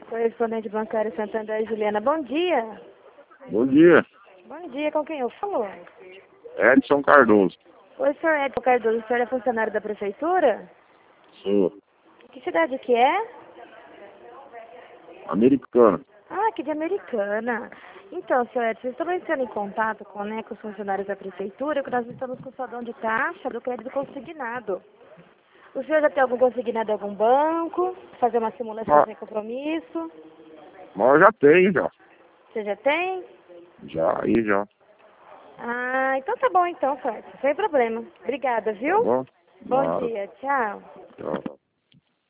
Correspondente bancário Santander, Juliana, bom dia. Bom dia, Bom dia, com quem eu falo? Edson Cardoso. Oi, senhor Edson Cardoso, o senhor é funcionário da prefeitura? Sou Que cidade que é? americano. Ah, aqui de Americana. Então, senhor Edson, vocês estão entrando em contato com os funcionários da prefeitura, que nós estamos com o saldão de taxa do crédito consignado. O senhor já tem algum consignado em algum banco? Fazer uma simulação Mas, sem compromisso? mas eu já tenho, já. Você já tem? Já. Ah, então tá bom então, senhor Edson, sem problema. Obrigada, Tá viu? bom? Bom Nada. dia, tchau. Tchau.